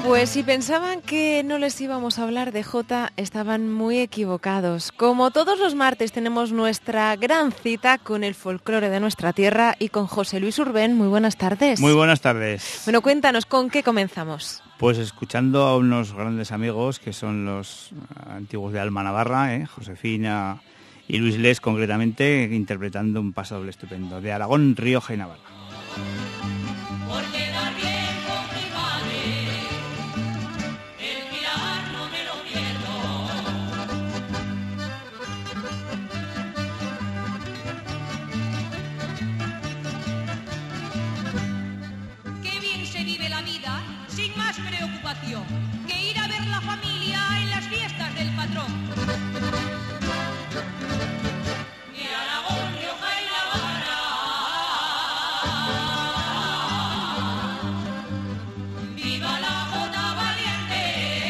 Pues si pensaban que no les íbamos a hablar de Jota, estaban muy equivocados. Como todos los martes tenemos nuestra gran cita con el folclore de nuestra tierra y con José Luis Urbén. Muy buenas tardes. Muy buenas tardes. Bueno, cuéntanos, ¿con qué comenzamos? Pues escuchando a unos grandes amigos que son los antiguos de Alma Navarra, Josefina y Luis Les concretamente, interpretando un pasodoble estupendo de Aragón, Rioja y Navarra. Que ir a ver la familia en las fiestas del patrón. De Aragón, Rioja y Navarra, viva la Jota valiente.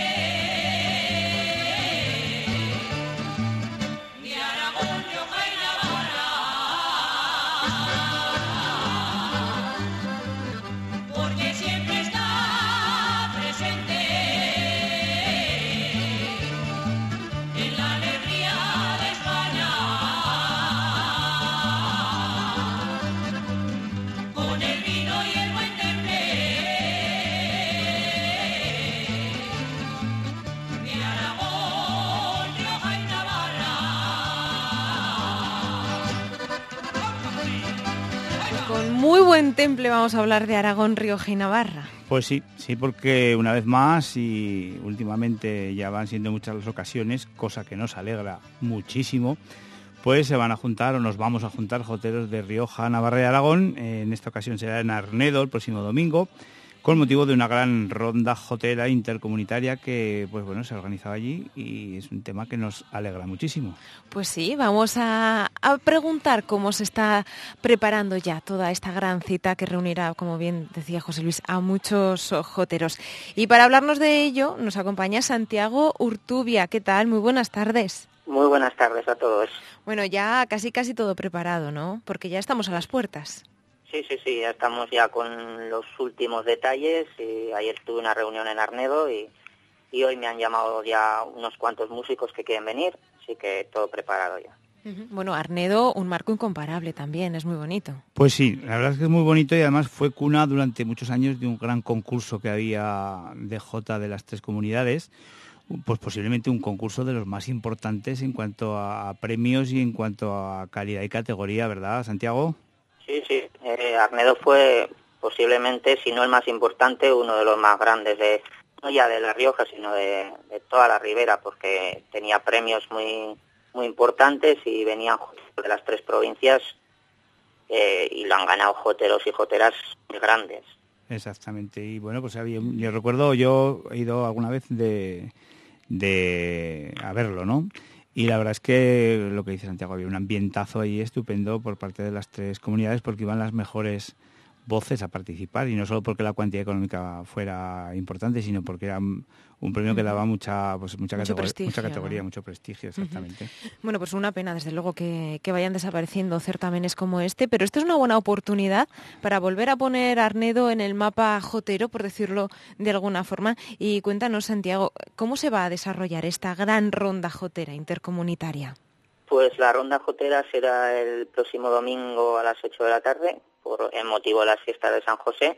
De Aragón, Rioja y Navarra, porque siempre está presente en la alegría de España, con el vino y el buen temple de Aragón, Rioja y Navarra. Con muy buen temple vamos a hablar de Aragón, Rioja y Navarra. Pues sí, porque una vez más y últimamente ya van siendo muchas las ocasiones, cosa que nos alegra muchísimo, pues se van a juntar o nos vamos a juntar joteros de Rioja, Navarra y Aragón. En esta ocasión será en Arnedo el próximo domingo, con motivo de una gran ronda jotera intercomunitaria que pues bueno, se ha organizado allí y es un tema que nos alegra muchísimo. Pues sí, vamos a preguntar cómo se está preparando ya toda esta gran cita que reunirá, como bien decía José Luis, a muchos joteros. Y para hablarnos de ello nos acompaña Santiago Urtubia. ¿Qué tal? Muy buenas tardes. Muy buenas tardes a todos. Bueno, ya casi todo preparado, ¿no? Porque ya estamos a las puertas. Sí, ya estamos ya con los últimos detalles. Ayer tuve una reunión en Arnedo y hoy me han llamado ya unos cuantos músicos que quieren venir, así que todo preparado ya. Bueno, Arnedo, un marco incomparable también, es muy bonito. Pues sí, la verdad es que es muy bonito y además fue cuna durante muchos años de un gran concurso que había de jota de las tres comunidades, pues posiblemente un concurso de los más importantes en cuanto a premios y en cuanto a calidad y categoría, ¿verdad, Santiago? Sí. Arnedo fue posiblemente, si no el más importante, uno de los más grandes, no ya de La Rioja, sino de toda la Ribera, porque tenía premios muy importantes y venían de las tres provincias y lo han ganado joteros y joteras muy grandes. Exactamente, y bueno, pues yo recuerdo, yo he ido alguna vez a verlo, ¿no? Y la verdad es que lo que dice Santiago, había un ambientazo ahí estupendo por parte de las tres comunidades porque iban las mejores voces a participar y no solo porque la cuantía económica fuera importante, sino porque era un premio que daba mucha categoría, ¿no? Mucho prestigio, exactamente. Bueno, pues una pena, desde luego, que vayan desapareciendo certámenes como este, pero esta es una buena oportunidad para volver a poner a Arnedo en el mapa jotero, por decirlo de alguna forma. Y cuéntanos, Santiago, ¿cómo se va a desarrollar esta gran ronda jotera intercomunitaria? Pues la ronda jotera será el próximo domingo a las 8 de la tarde, en motivo de las fiestas de San José,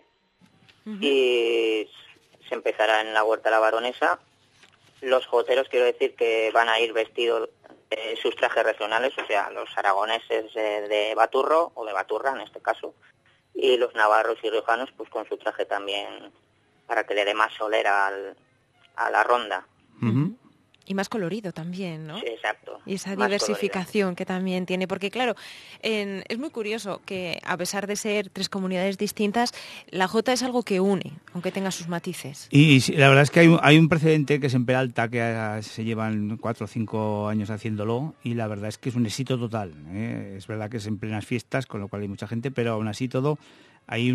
y se empezará en la Huerta de la Baronesa. Los joteros, quiero decir que van a ir vestidos de sus trajes regionales, o sea, los aragoneses de baturro, o de baturra en este caso, y los navarros y riojanos pues con su traje también, para que le dé más solera a la ronda. Y más colorido también, ¿no? Sí, exacto. Y esa más diversificación colorido. que también tiene, porque claro, es muy curioso que a pesar de ser tres comunidades distintas, la jota es algo que une, aunque tenga sus matices. Y la verdad es que hay un precedente que es en Peralta, que se llevan 4 o 5 años haciéndolo, y la verdad es que es un éxito total, ¿eh? Es verdad que es en plenas fiestas, con lo cual hay mucha gente, pero aún así todo hay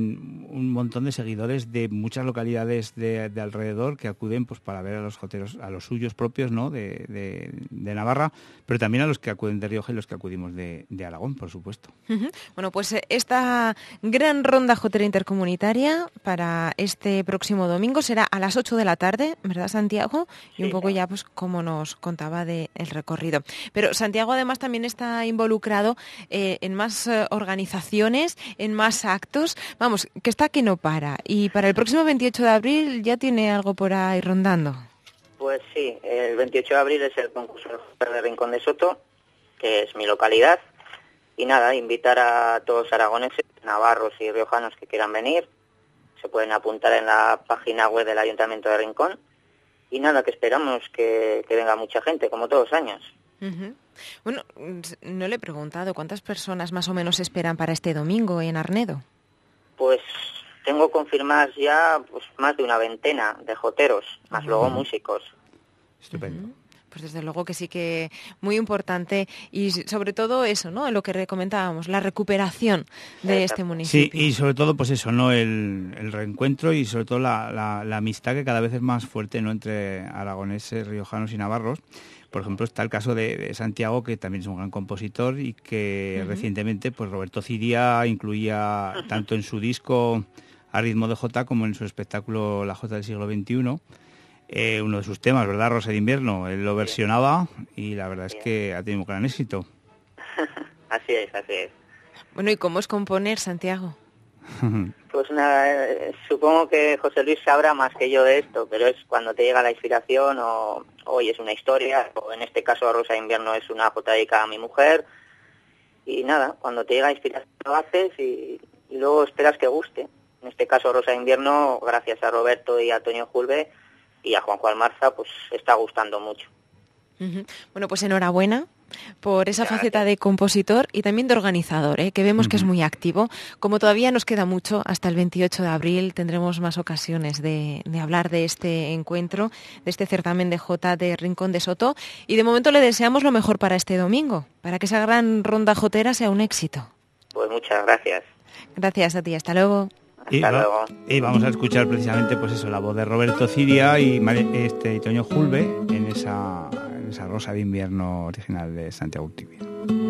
un montón de seguidores de muchas localidades de alrededor que acuden pues para ver a los joteros, a los suyos propios, ¿no?, de Navarra, pero también a los que acuden de Rioja y los que acudimos de Aragón, por supuesto. Bueno, pues esta gran ronda jotera intercomunitaria para este próximo domingo será a las 8 de la tarde, ¿verdad, Santiago? Y un poco ya, pues, como nos contaba del recorrido. Pero Santiago además también está involucrado en más organizaciones, en más actos, vamos, que está que no para. Y para el próximo 28 de abril ya tiene algo por ahí rondando. Pues sí, el 28 de abril es el concurso de Rincón de Soto, que es mi localidad. Y nada, invitar a todos los aragoneses, navarros y riojanos que quieran venir. Se pueden apuntar en la página web del Ayuntamiento de Rincón. Y nada, que esperamos que venga mucha gente, como todos los años. Uh-huh. Bueno, no le he preguntado, ¿cuántas personas más o menos esperan para este domingo en Arnedo? Pues tengo confirmadas ya pues más de una veintena de joteros, más luego músicos. Estupendo. Pues desde luego que sí que muy importante y sobre todo eso, ¿no?, lo que comentábamos, la recuperación de este municipio. Sí, y sobre todo pues eso, ¿no?, el reencuentro y sobre todo la amistad que cada vez es más fuerte, ¿no?, entre aragoneses, riojanos y navarros. Por ejemplo, está el caso de Santiago, que también es un gran compositor y que recientemente pues Roberto Ciria incluía tanto en su disco A ritmo de Jota como en su espectáculo La Jota del siglo XXI. Uno de sus temas, ¿verdad?, Rosa de invierno. Él lo versionaba y la verdad es que ha tenido un gran éxito. Así es. Bueno, ¿y cómo es componer, Santiago? Pues nada, supongo que José Luis sabrá más que yo de esto, pero es cuando te llega la inspiración o hoy es una historia, o en este caso Rosa de invierno es una jota dedicada a mi mujer, y nada, cuando te llega la inspiración lo haces y luego esperas que guste. En este caso Rosa de invierno, gracias a Roberto y a Antonio Julve y a Juanjo Almarza, pues está gustando mucho. Bueno, pues enhorabuena por esa faceta de compositor y también de organizador, que vemos que es muy activo. Como todavía nos queda mucho, hasta el 28 de abril tendremos más ocasiones de hablar de este encuentro, de este certamen de jota de Rincón de Soto, y de momento le deseamos lo mejor para este domingo, para que esa gran ronda jotera sea un éxito. Pues muchas gracias. Gracias a ti, hasta luego. Hasta luego. Y vamos a escuchar precisamente pues eso, la voz de Roberto Ciria y Toño Julve en esa Rosa de invierno original de Santiago Urtibia.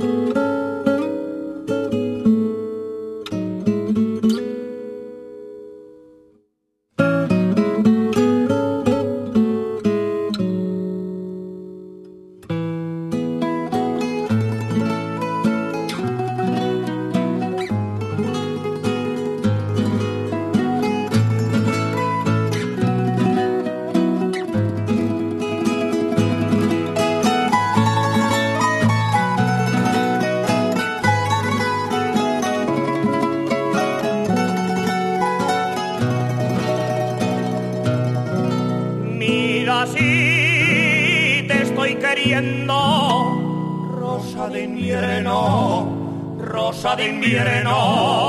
Rosa de invierno,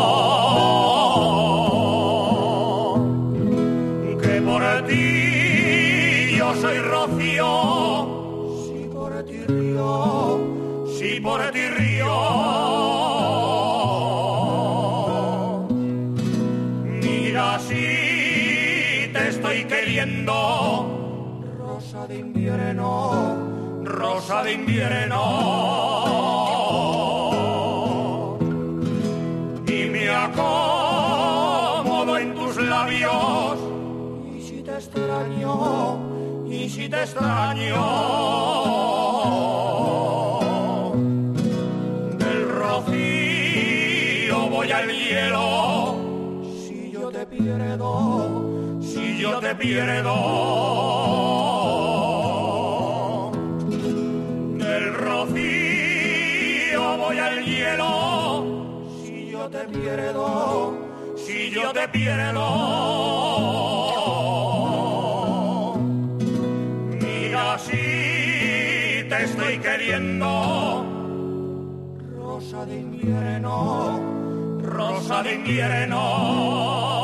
que por ti yo soy rocío, si por ti río, mira si te estoy queriendo, rosa de invierno, rosa de invierno. Acomodo en tus labios y si te extraño del rocío voy al hielo si yo te pierdo del rocío voy al hielo si yo te pierdo, mira si te estoy queriendo, rosa de invierno, rosa de invierno.